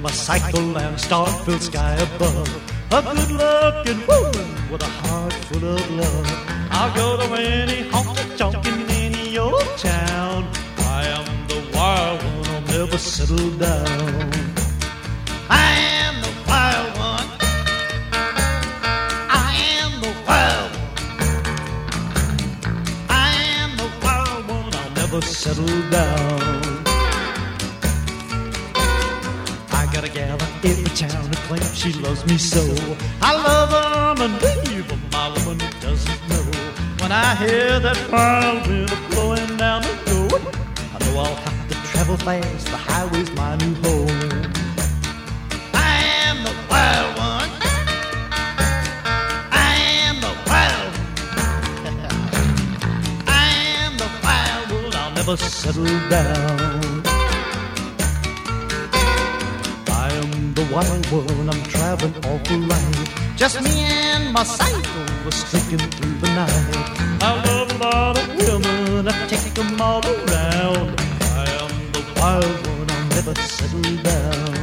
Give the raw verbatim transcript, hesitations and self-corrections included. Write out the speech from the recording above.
my cycle and a star-filled sky above. A good-looking woman with a heart full of love. I'll go to any honky-tonk in any old town. I am the wild one, I'll never settle down. I am the wild one. I am the wild one. I am the wild one, I'll never settle down. Got a gal in every town who claims she loves me so. I love her and leave her, my woman who doesn't know. When I hear that wild wind blowing down the road, I know I'll have to travel fast, the highway's my new home. I am the wild one. I am the wild one. I am the wild one, I'll never settle down. The wild one, I'm traveling awful light. Just me and my cycle, we're slinking through the night. I love a lot of women, I take them all around. I am the wild one, I'll never settle down.